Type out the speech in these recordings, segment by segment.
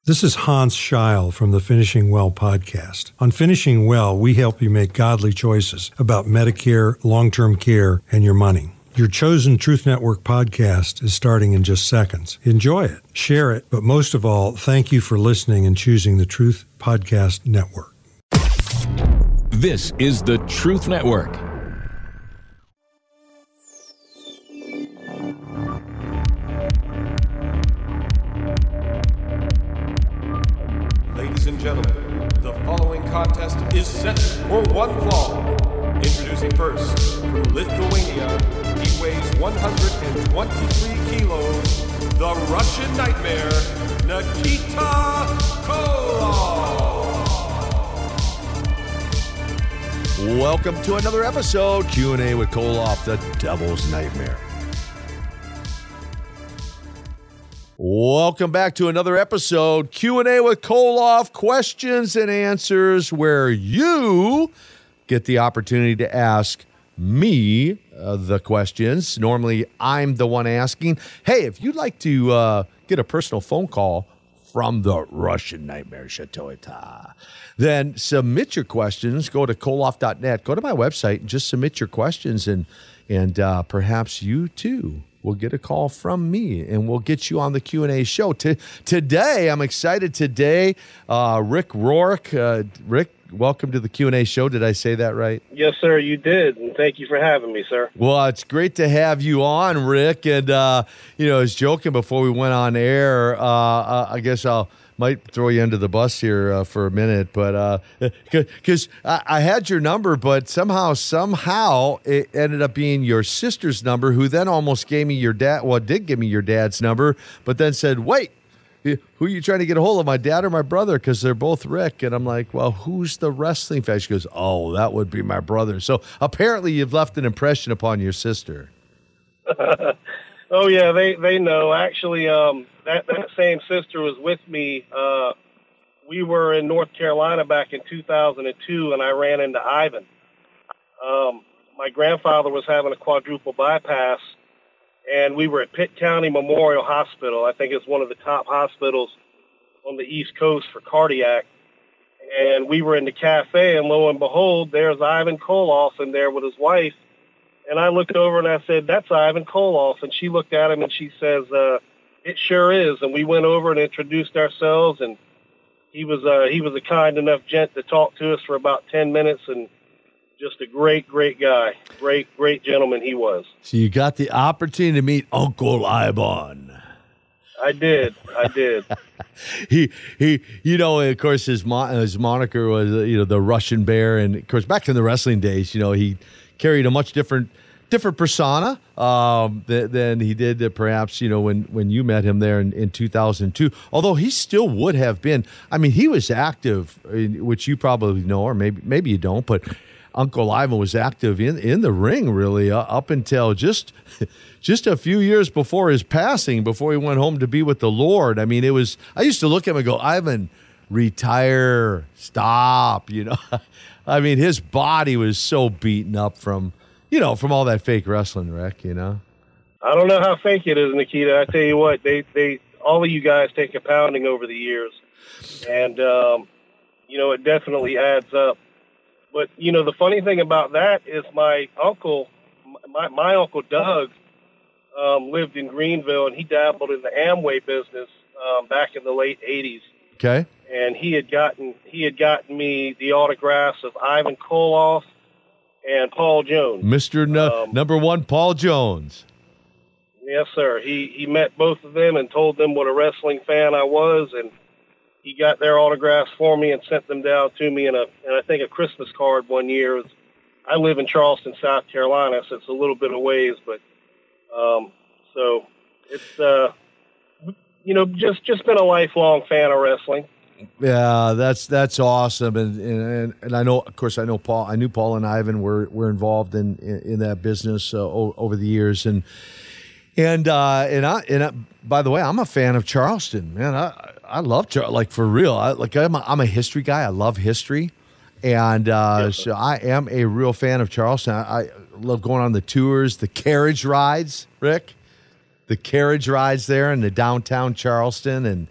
This is Hans Scheil from the Finishing Well podcast. On Finishing Well, we help you make godly choices about Medicare, long-term care, and your money. Your chosen Truth Network podcast is starting in just seconds. Enjoy it, share it, but most of all, thank you for listening and choosing the Truth Podcast Network. This is the Truth Network. Ladies and gentlemen, the following contest is set for one fall. Introducing first, from Lithuania, he weighs 123 kilos, the Russian Nightmare, Nikita Koloff. Welcome to another episode, Q&A with Koloff, the Devil's Nightmare. Welcome back to another episode, Q&A with Koloff, questions and answers, where you get the opportunity to ask me the questions. Normally, I'm the one asking. Hey, if you'd like to get a personal phone call from the Russian Nightmare Shatoita, then submit your questions. Go to koloff.net. Go to my website and just submit your questions, and perhaps you too will get a call from me, and we'll get you on the Q&A show. Today, I'm excited. Today, Rick Rourke. Rick, welcome to the Q&A show. Did I say that right? Yes, sir, you did, and thank you for having me, sir. Well, it's great to have you on, Rick. And, I was joking before we went on air. I guess might throw you under the bus here for a minute, but because I had your number, but somehow it ended up being your sister's number, who then almost gave me your dad. Well, did give me your dad's number, but then said, "Wait, who are you trying to get a hold of, my dad or my brother? Because they're both Rick." And I'm like, "Well, who's the wrestling fan?" She goes, "Oh, that would be my brother." So apparently, you've left an impression upon your sister. Oh yeah, they know. Actually, that same sister was with me. We were in North Carolina back in 2002, and I ran into Ivan. My grandfather was having a quadruple bypass, and we were at Pitt County Memorial Hospital. I think it's one of the top hospitals on the East Coast for cardiac. And we were in the cafe, and lo and behold, there's Ivan Koloff in there with his wife. And I looked over and I said, "That's Ivan Koloff." And she looked at him and she says, "It sure is." And we went over and introduced ourselves, and he was a kind enough gent to talk to us for about 10 minutes, and just a great guy. Great gentleman he was. So you got the opportunity to meet Uncle Ivan. I did. He, of course, his moniker was, the Russian Bear. And of course, back in the wrestling days, he carried a much different persona than he did perhaps, when you met him there in 2002. Although he still would have been, he was active, which you probably know, or maybe you don't, but Uncle Ivan was active in the ring really up until just a few years before his passing, before he went home to be with the Lord. I used to look at him and go, "Ivan, retire, stop," his body was so beaten up from all that fake wrestling, Rick, I don't know how fake it is, Nikita. I tell you what, they all of you guys take a pounding over the years, and it definitely adds up. But the funny thing about that is my uncle Doug lived in Greenville, and he dabbled in the Amway business back in the late '80s. Okay. And he had gotten me the autographs of Ivan Koloff and Paul Jones. Mr. Number one, Paul Jones. Yes, sir. He met both of them and told them what a wrestling fan I was, and he got their autographs for me and sent them down to me in I think a Christmas card one year. I live in Charleston, South Carolina, so it's a little bit of ways, but so it's just been a lifelong fan of wrestling. Yeah, that's awesome, and I know, of course, I knew Paul and Ivan were involved in that business over the years, and I, by the way, I'm a fan of Charleston, man. I love Charleston, like for real. I'm a history guy. I love history, and so I am a real fan of Charleston. I love going on the tours, the carriage rides, Rick, the carriage rides there in the downtown Charleston,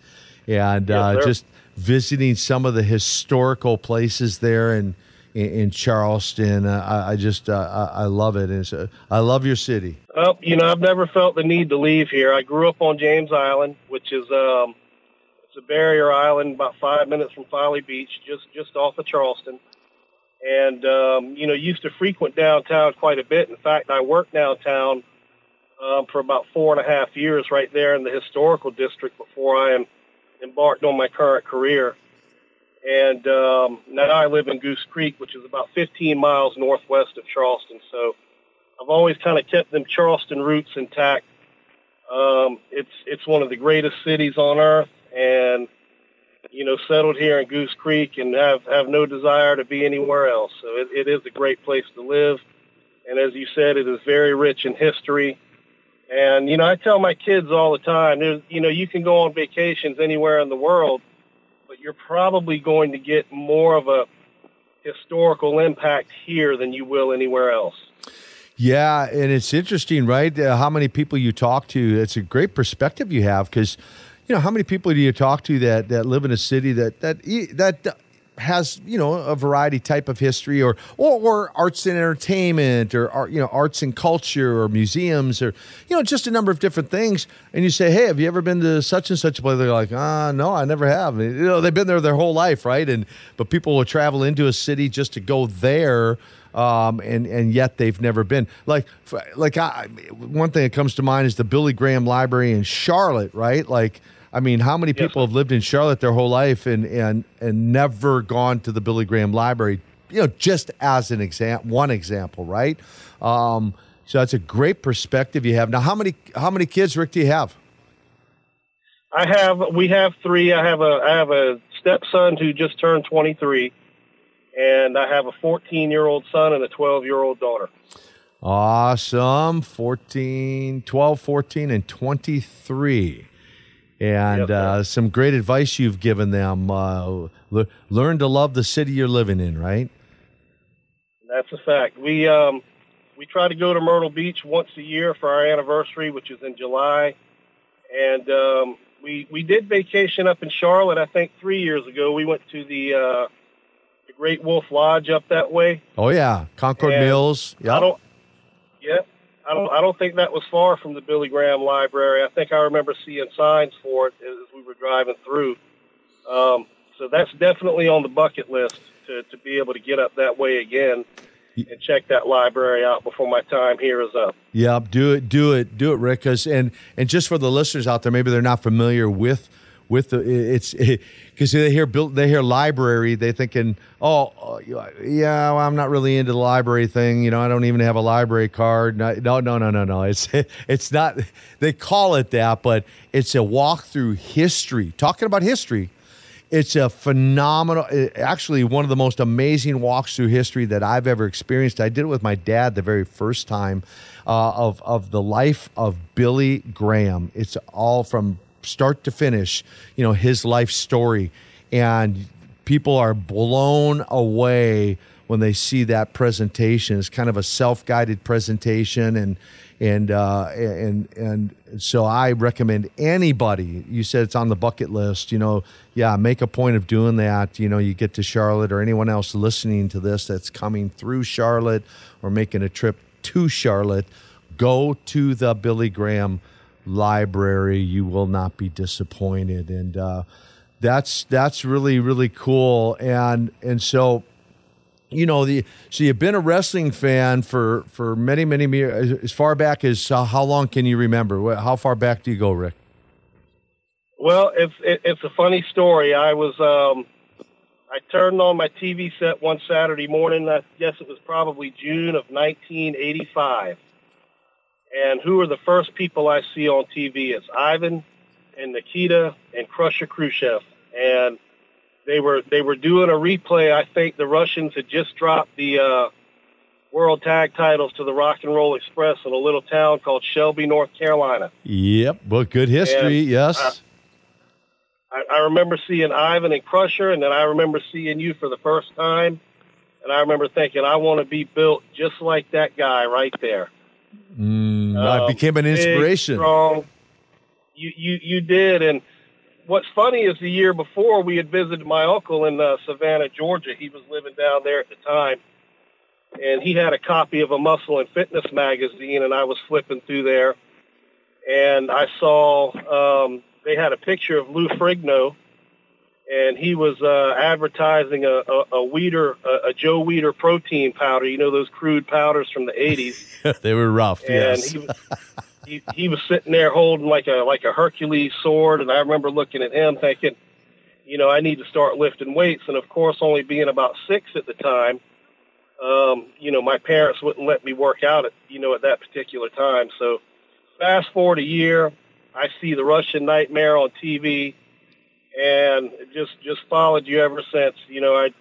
and just visiting some of the historical places there in Charleston. I love it. I love your city. Well, I've never felt the need to leave here. I grew up on James Island, which is it's a barrier island about 5 minutes from Folly Beach, just off of Charleston. And, used to frequent downtown quite a bit. In fact, I worked downtown for about 4.5 years right there in the historical district before I embarked on my current career. And now I live in Goose Creek, which is about 15 miles northwest of Charleston. So I've always kind of kept them Charleston roots intact. It's one of the greatest cities on earth, and settled here in Goose Creek and have no desire to be anywhere else. So it is a great place to live. And as you said, it is very rich in history. And, I tell my kids all the time, you can go on vacations anywhere in the world, but you're probably going to get more of a historical impact here than you will anywhere else. Yeah, and it's interesting, right? How many people you talk to. It's a great perspective you have, because how many people do you talk to that live in a city that has a variety type of history or arts and entertainment or arts and culture or museums or just a number of different things, and you say, hey, have you ever been to such and such a place? They're like, no, I never have. They've been there their whole life, right? But people will travel into a city just to go there. And yet they've never been. One thing that comes to mind is the Billy Graham Library in Charlotte, right? How many people have lived in Charlotte their whole life and never gone to the Billy Graham Library? Just as one example, right? So that's a great perspective you have. Now, how many kids, Rick, do you have? We have 3. I have a stepson who just turned 23. And I have a 14-year-old son and a 12-year-old daughter. Awesome. 12, 14, and 23. And some great advice you've given them. Learn to love the city you're living in, right? That's a fact. We try to go to Myrtle Beach once a year for our anniversary, which is in July. And we did vacation up in Charlotte, I think, 3 years ago. We went to the Great Wolf Lodge up that way. Oh yeah, Concord Mills. Yeah. I don't think that was far from the Billy Graham Library. I think I remember seeing signs for it as we were driving through. So that's definitely on the bucket list to be able to get up that way again and check that library out before my time here is up. Yeah, do it, Rick. And just for the listeners out there, maybe they're not familiar with because they hear library, they're thinking, well, I'm not really into the library thing. I don't even have a library card. No. It's not. They call it that, but it's a walk through history. Talking about history, it's a phenomenal. Actually, one of the most amazing walks through history that I've ever experienced. I did it with my dad the very first time of the life of Billy Graham. It's all from start to finish, his life story, and people are blown away when they see that presentation. It's kind of a self-guided presentation, and so I recommend anybody. You said it's on the bucket list, make a point of doing that. You get to Charlotte, or anyone else listening to this that's coming through Charlotte or making a trip to Charlotte, go to the Billy Graham Library. You will not be disappointed, and that's really, really cool. And so so you've been a wrestling fan for many years, as far back as how long can you remember? How far back do you go, Rick? Well, it's a funny story. I turned on my TV set one Saturday morning. I guess it was probably June of 1985. And who are the first people I see on TV? It's Ivan and Nikita and Crusher Khrushchev. And they were doing a replay. I think the Russians had just dropped the world tag titles to the Rock and Roll Express in a little town called Shelby, North Carolina. Yep, well, good history, and yes. I remember seeing Ivan and Crusher, and then I remember seeing you for the first time. And I remember thinking, I want to be built just like that guy right there. I became an inspiration. Big, strong. You did, and what's funny is the year before we had visited my uncle in Savannah, Georgia. He was living down there at the time, and he had a copy of a Muscle and Fitness magazine, and I was flipping through there, and I saw they had a picture of Lou Ferrigno, and he was advertising a Joe Weider protein powder. You know, those crude powders from the 80s. They were rough, and yes. he was sitting there holding like a Hercules sword, and I remember looking at him thinking, you know, I need to start lifting weights. And of course, only being about 6 at the time, you know, my parents wouldn't let me work out at that particular time. So fast forward a year, I see the Russian Nightmare on TV, and just followed you ever since. You know, I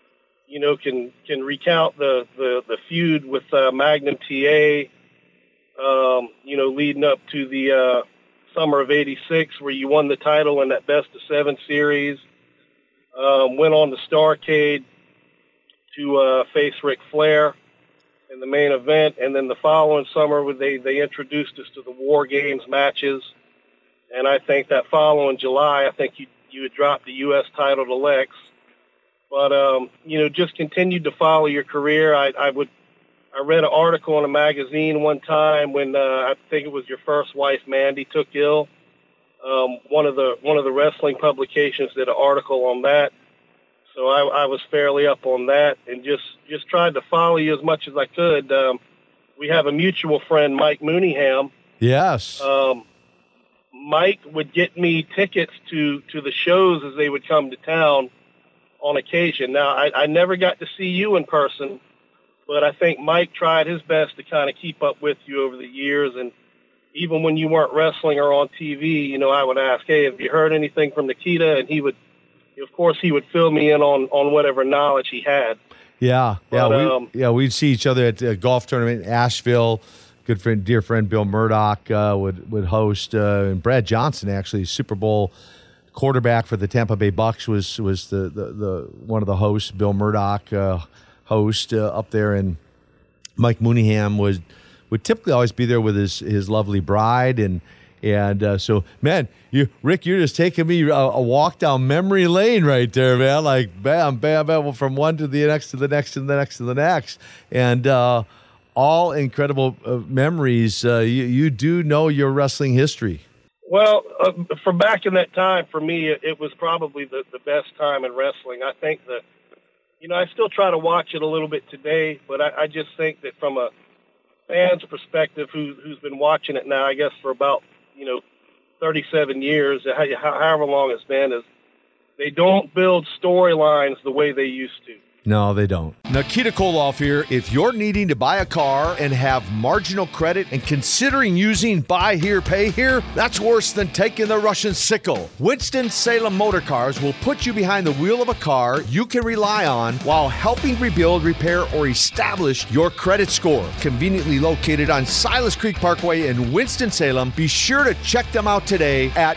can recount the feud with Magnum TA. You know, leading up to the summer of '86, where you won the title in that Best of 7 series. Went on to Starrcade to face Ric Flair in the main event, and then the following summer, they introduced us to the War Games matches, and I think that following July, I think you had dropped the U.S. title to Lex, but you know, just continued to follow your career. I read an article in a magazine one time when I think it was your first wife, Mandy, took ill. One of the wrestling publications did an article on that, so I was fairly up on that, and just tried to follow you as much as I could. We have a mutual friend, Mike Mooneyham. Yes. Mike would get me tickets to the shows as they would come to town on occasion. Now, I never got to see you in person, but I think Mike tried his best to kind of keep up with you over the years. And even when you weren't wrestling or on TV, you know, I would ask, hey, have you heard anything from Nikita? And he would fill me in on whatever knowledge he had. Yeah. But, we'd see each other at a golf tournament in Asheville. Dear friend Bill Murdoch would host, and Brad Johnson, actually, Super Bowl quarterback for the Tampa Bay Bucks, was the one of the hosts. Bill Murdoch host up there, and Mike Mooneyham would typically always be there with his lovely bride, and so, man, Rick, you're just taking me a walk down memory lane right there, man. Like bam, bam, bam, from one to the next to the next to the next to the next, and all incredible memories. You do know your wrestling history. Well, from back in that time, for me, it was probably the best time in wrestling. I think that, you know, I still try to watch it a little bit today, but I just think that from a fan's perspective who's been watching it now, I guess for about, 37 years, however long it's been, is they don't build storylines the way they used to. No, they don't. Nikita Koloff here. If you're needing to buy a car and have marginal credit and considering using buy here, pay here, that's worse than taking the Russian sickle. Winston-Salem Motor Cars will put you behind the wheel of a car you can rely on while helping rebuild, repair, or establish your credit score. Conveniently located on Silas Creek Parkway in Winston-Salem, be sure to check them out today at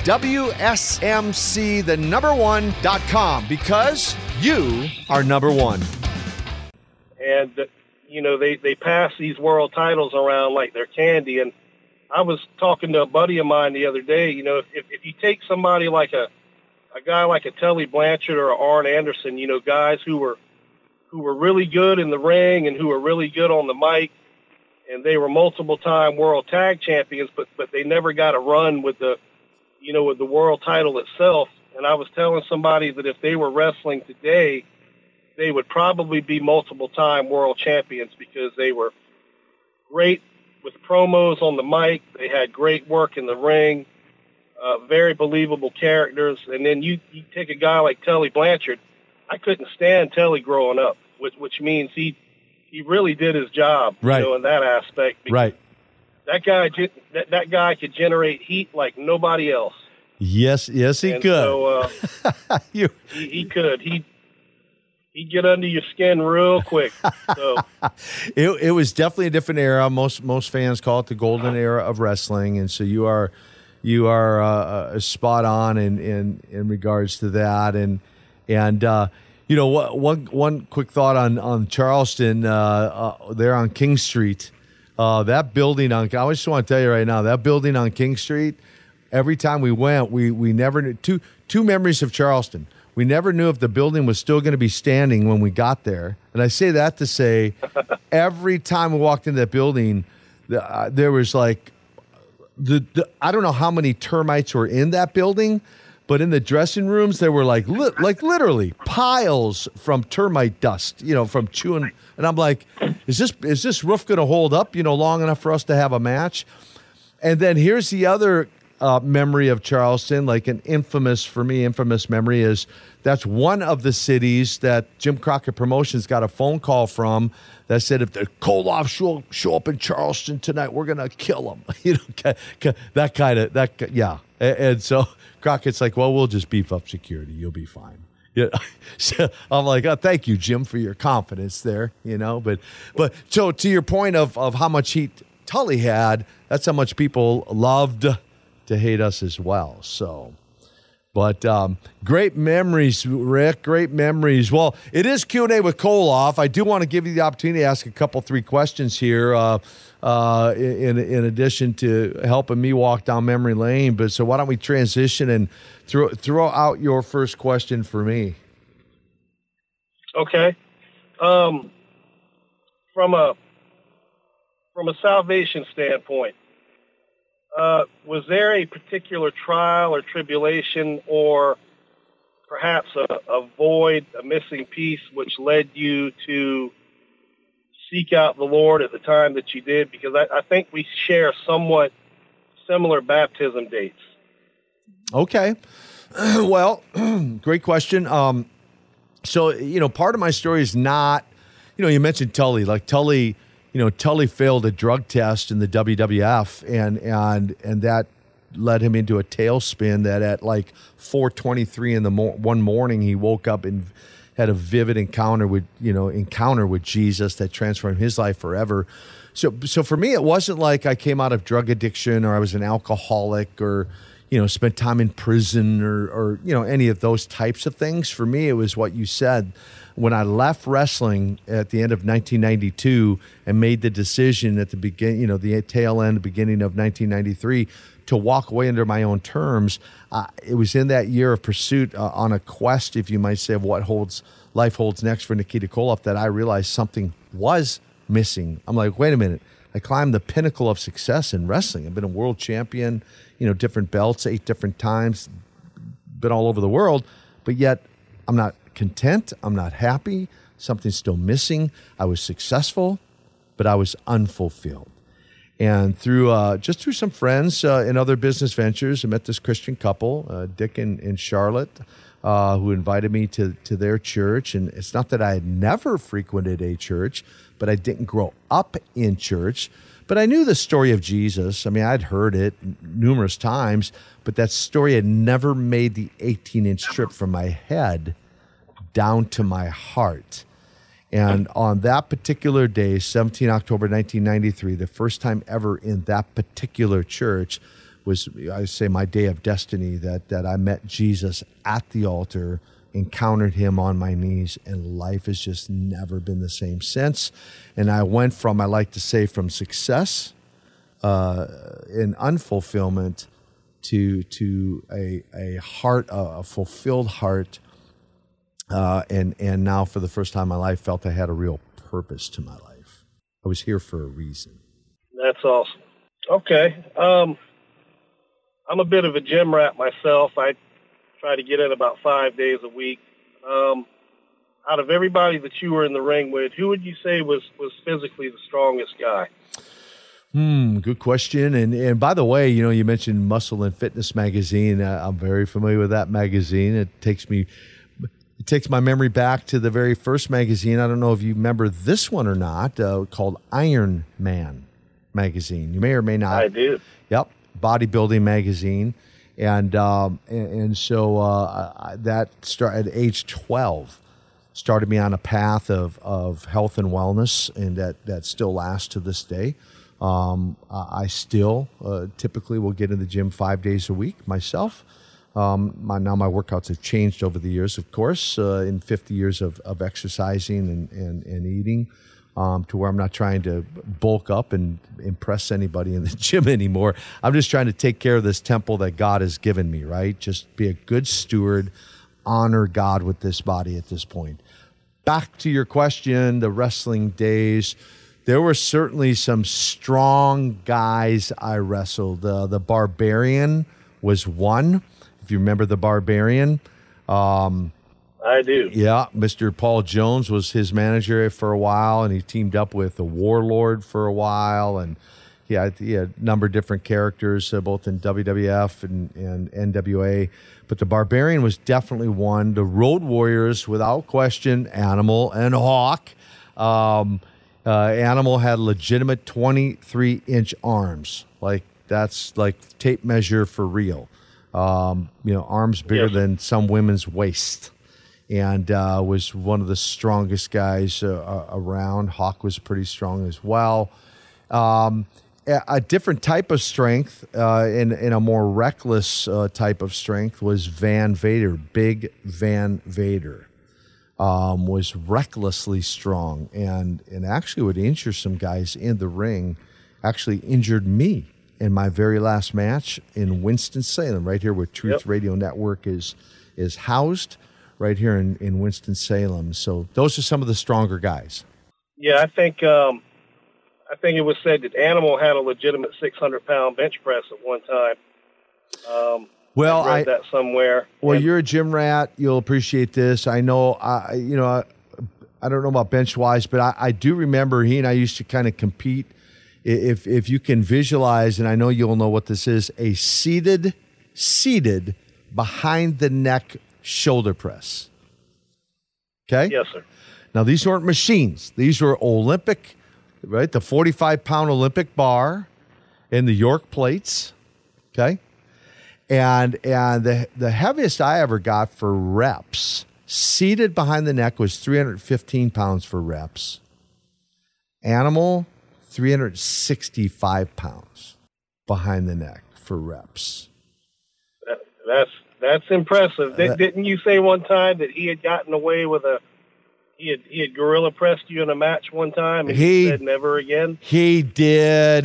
WSMC1.com because you are number one. And, they pass these world titles around like they're candy. And I was talking to a buddy of mine the other day, if you take somebody like a guy like a Tully Blanchard or Arn Anderson, guys who were really good in the ring and who were really good on the mic, and they were multiple-time world tag champions, but they never got a run with the world title itself. And I was telling somebody that if they were wrestling today, they would probably be multiple-time world champions because they were great with promos on the mic. They had great work in the ring, very believable characters. And then you take a guy like Tully Blanchard. I couldn't stand Tully growing up, which means he really did his job, right, in that aspect. Right. That guy could generate heat like nobody else. Yes, he could. So he could. He'd get under your skin real quick. So it was definitely a different era. Most fans call it the golden era of wrestling, and so you are spot on in regards to that. And one quick thought on Charleston there on King Street. That building I just want to tell you right now, that building on King Street every time we went, we never knew. Two memories of Charleston. We never knew if the building was still going to be standing when we got there. And I say that to say, every time we walked into that building, there was like, I don't know how many termites were in that building, but in the dressing rooms, there were like literally piles from termite dust, from chewing. And I'm like, is this roof going to hold up, long enough for us to have a match? And then here's the other memory of Charleston, like an infamous memory is that's one of the cities that Jim Crockett Promotions got a phone call from that said, if the Koloff show up in Charleston tonight, we're going to kill them. Yeah. And so Crockett's like, well, we'll just beef up security. You'll be fine. Yeah. So I'm like, oh, thank you, Jim, for your confidence there, But so to your point of how much heat Tully had, that's how much people loved to hate us as well. So, but great memories, Rick. Great memories. Well, it is Q&A with Koloff. I do want to give you the opportunity to ask a couple, 3 questions here. In addition to helping me walk down memory lane, but so why don't we transition and throw out your first question for me? Okay. From a salvation standpoint, was there a particular trial or tribulation, or perhaps a void, a missing piece, which led you to seek out the Lord at the time that you did? Because I think we share somewhat similar baptism dates. Okay. Well, great question. So, part of my story is not, you mentioned Tully. Like Tully failed a drug test in the WWF, and that led him into a tailspin that at like 4:23 in the one morning, he woke up and had a vivid encounter with Jesus that transformed his life forever. So for me, it wasn't like I came out of drug addiction or I was an alcoholic or, spent time in prison or any of those types of things. For me, it was what you said. When I left wrestling at the end of 1992 and made the decision at the beginning, the tail end, beginning of 1993, to walk away under my own terms, it was in that year of pursuit on a quest, if you might say, of what life holds next for Nikita Koloff, that I realized something was missing. I'm like, wait a minute. I climbed the pinnacle of success in wrestling. I've been a world champion, different belts, 8 different times, been all over the world, but yet I'm not content. I'm not happy. Something's still missing. I was successful, but I was unfulfilled. And through some friends in other business ventures, I met this Christian couple, Dick and Charlotte, who invited me to their church. And it's not that I had never frequented a church, but I didn't grow up in church. But I knew the story of Jesus. I mean, I'd heard it numerous times, but that story had never made the 18-inch trip from my head down to my heart. And on that particular day, 17 October 1993, the first time ever in that particular church was, I say, my day of destiny, that I met Jesus at the altar, encountered him on my knees, and life has just never been the same since. And I went from, I like to say, from success in unfulfillment to a heart, a fulfilled heart. And now for the first time in my life, felt I had a real purpose to my life. I was here for a reason. That's awesome. Okay. I'm a bit of a gym rat myself. I try to get in about 5 days a week. Out of everybody that you were in the ring with, who would you say was physically the strongest guy? Good question. And by the way, you mentioned Muscle and Fitness magazine. I'm very familiar with that magazine. It takes my memory back to the very first magazine. I don't know if you remember this one or not, called Iron Man magazine. You may or may not. I do. Yep, bodybuilding magazine. And so that started at age 12, started me on a path of health and wellness, and that still lasts to this day. I still typically will get in the gym 5 days a week myself. My workouts have changed over the years, of course, in 50 years of exercising and eating. to where I'm not trying to bulk up and impress anybody in the gym anymore. I'm just trying to take care of this temple that God has given me, right? Just be a good steward, honor God with this body at this point. Back to your question, the wrestling days, there were certainly some strong guys I wrestled. The Barbarian was one, if you remember the Barbarian. I do. Yeah, Mr. Paul Jones was his manager for a while, and he teamed up with the Warlord for a while, and he had a number of different characters, both in WWF and NWA. But the Barbarian was definitely one. The Road Warriors, without question, Animal and Hawk. Animal had legitimate 23-inch arms. Like, that's like tape measure for real. Arms bigger than some women's waist. And was one of the strongest guys around. Hawk was pretty strong as well. A different type of strength, in a more reckless type of strength, was Van Vader. Big Van Vader was recklessly strong and actually would injure some guys in the ring. Actually injured me in my very last match in Winston-Salem, right here where Truth Radio Network is housed. Right here in Winston-Salem. So those are some of the stronger guys. Yeah, I think it was said that Animal had a legitimate 600-pound bench press at one time. Well, I read that somewhere. Well, you're a gym rat. You'll appreciate this. I know. I don't know about bench wise, but I do remember he and I used to kind of compete. If you can visualize, and I know you'll know what this is, a seated behind the neck shoulder press. Okay? Yes, sir. Now, these weren't machines. These were Olympic, right? The 45-pound Olympic bar and the York plates. Okay? And the heaviest I ever got for reps, seated behind the neck, was 315 pounds for reps. Animal, 365 pounds behind the neck for reps. That's impressive. Didn't you say one time that he had gotten away with he had gorilla pressed you in a match one time and he said never again? He did.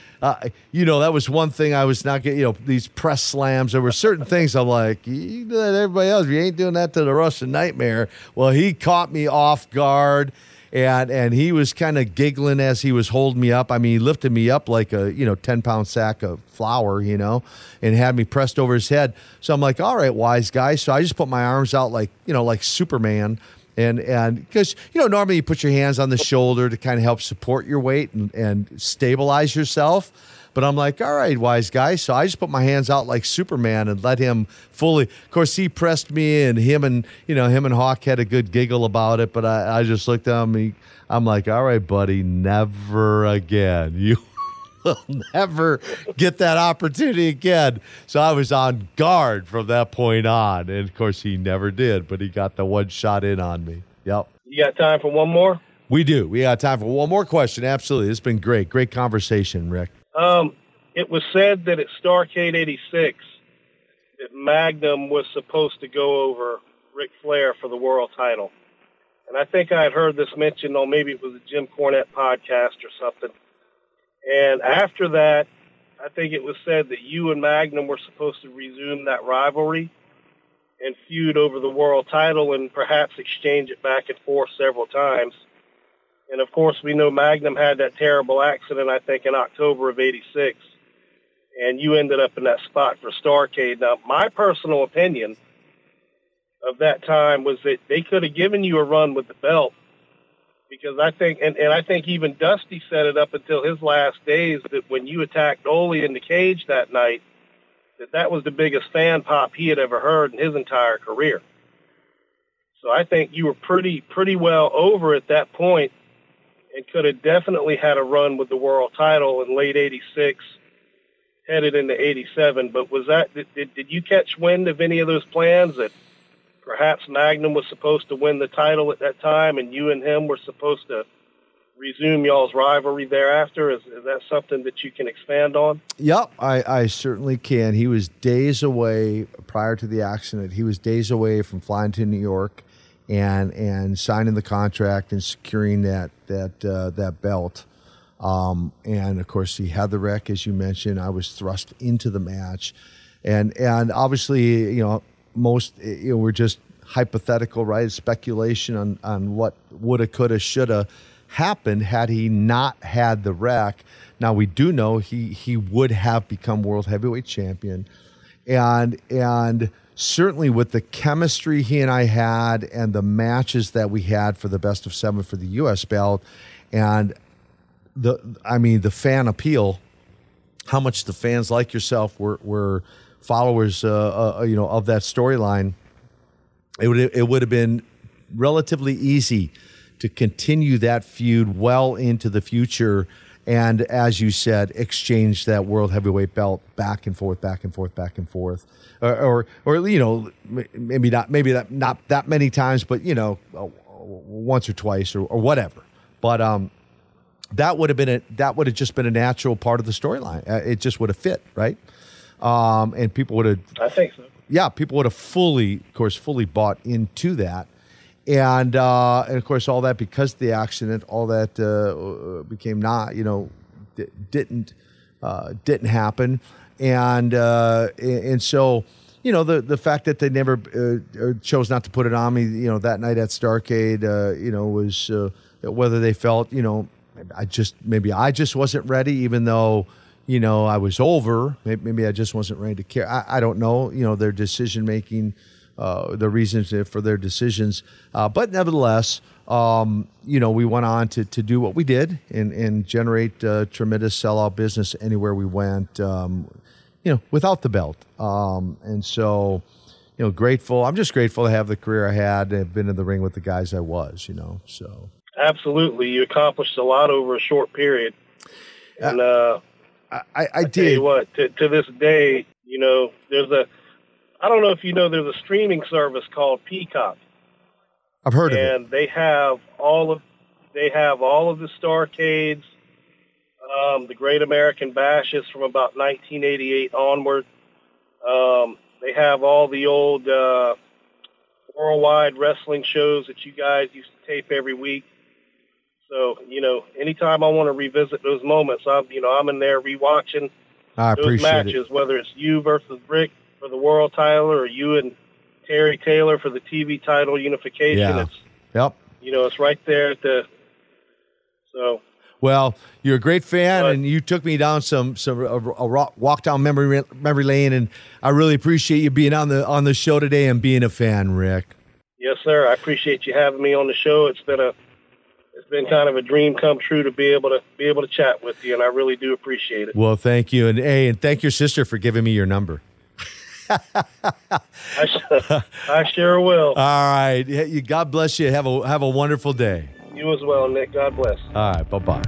That was one thing I was not getting, these press slams. There were certain things I'm like, you do that to everybody else. You ain't doing that to the Russian Nightmare. Well, he caught me off guard. And he was kind of giggling as he was holding me up. I mean, he lifted me up like a 10-pound sack of flour, and had me pressed over his head. So I'm like, all right, wise guy. So I just put my arms out like Superman, and because normally you put your hands on the shoulder to kind of help support your weight and stabilize yourself. But I'm like, all right, wise guy. So I just put my hands out like Superman and let him fully. Of course, he pressed me, and him and Hawk had a good giggle about it. But I just looked at him. I'm like, all right, buddy, never again. You will never get that opportunity again. So I was on guard from that point on. And of course, he never did. But he got the one shot in on me. Yep. You got time for one more? We do. We got time for one more question. Absolutely. It's been great. Great conversation, Rick. It was said that at Starrcade 86 that Magnum was supposed to go over Ric Flair for the world title. And I think I had heard this mentioned on maybe it was a Jim Cornette podcast or something. And after that, I think it was said that you and Magnum were supposed to resume that rivalry and feud over the world title and perhaps exchange it back and forth several times. And, of course, we know Magnum had that terrible accident, I think, in October of 86. And you ended up in that spot for Starrcade. Now, my personal opinion of that time was that they could have given you a run with the belt because I think, and I think even Dusty set it up until his last days that when you attacked Ole in the cage that night, that was the biggest fan pop he had ever heard in his entire career. So I think you were pretty well over at that point and could have definitely had a run with the world title in late 86, headed into 87. But was that, did you catch wind of any of those plans that perhaps Magnum was supposed to win the title at that time and you and him were supposed to resume y'all's rivalry thereafter? Is that something that you can expand on? Yep, I certainly can. He was days away prior to the accident. He was days away from flying to New York and signing the contract and securing that belt. And of course, he had the wreck, as you mentioned. I was thrust into the match, and obviously, most we're just hypothetical, right? Speculation on what woulda, coulda, shoulda happened had he not had the wreck. Now we do know he would have become world heavyweight champion, and certainly with the chemistry he and I had and the matches that we had for the best of 7 for the U.S. belt, and the fan appeal, how much the fans like yourself were followers of that storyline. It would have been relatively easy to continue that feud well into the future, and as you said, exchange that world heavyweight belt back and forth, or maybe not that many times, but once or twice or whatever. But that would have just been a natural part of the storyline. It just would have fit, right? And people would have. I think so. Yeah, people would have fully bought into that, and of course all that, because of the accident, all that became didn't happen, and so the fact that they never chose not to put it on me, that night at Starrcade, was whether they felt I just wasn't ready, even though. I was over. Maybe I just wasn't ready to care. I don't know. Their decision making, the reasons for their decisions. But nevertheless, we went on to do what we did and generate tremendous sellout business anywhere we went. Without the belt. And so, grateful. I'm just grateful to have the career I had and have been in the ring with the guys I was. So absolutely, you accomplished a lot over a short period, and. I did. Tell you what, to this day, there's I don't know if there's a streaming service called Peacock. I've heard of it. And they have all of the Starrcades, the Great American Bashes from about 1988 onward. They have all the old worldwide wrestling shows that you guys used to tape every week. So, anytime I want to revisit those moments, I'm in there rewatching those matches, whether it's you versus Rick for the world title or you and Terry Taylor for the TV title unification. Yeah. It's right there so. Well, you're a great fan, and you took me down a walk down memory lane, and I really appreciate you being on the show today and being a fan, Rick. Yes, sir. I appreciate you having me on the show. It's been kind of a dream come true to be able to chat with you, and I really do appreciate it. Well, thank you, and thank your sister for giving me your number. I sure will. All right, God bless you. Have a wonderful day. You as well, Nick. God bless. All right, bye-bye.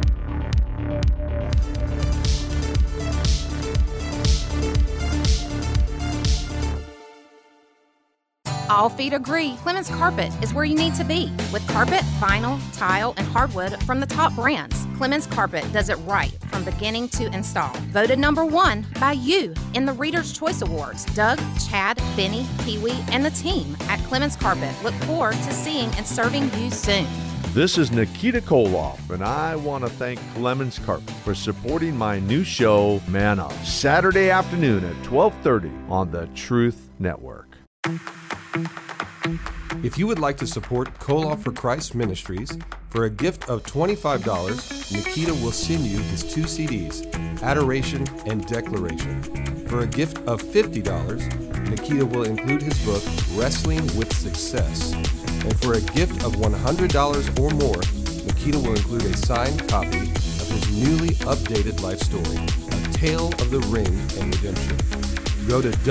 All feet agree Clemens Carpet is where you need to be. With carpet, vinyl, tile, and hardwood from the top brands, Clemens Carpet does it right from beginning to install. Voted #1 by you in the Reader's Choice Awards. Doug, Chad, Benny, Pee-wee, and the team at Clemens Carpet look forward to seeing and serving you soon. This is Nikita Koloff, and I want to thank Clemens Carpet for supporting my new show, Man Up, Saturday afternoon at 12:30 on the Truth Network. If you would like to support Koloff for Christ Ministries, for a gift of $25, Nikita will send you his 2 CDs, Adoration and Declaration. For a gift of $50, Nikita will include his book, Wrestling with Success. And for a gift of $100 or more, Nikita will include a signed copy of his newly updated life story, A Tale of the Ring and Redemption. Go to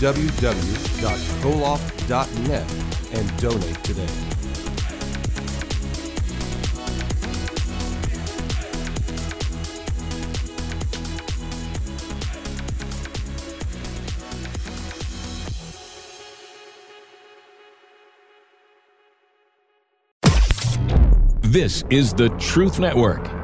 www.koloff.net and donate today. This is the Truth Network.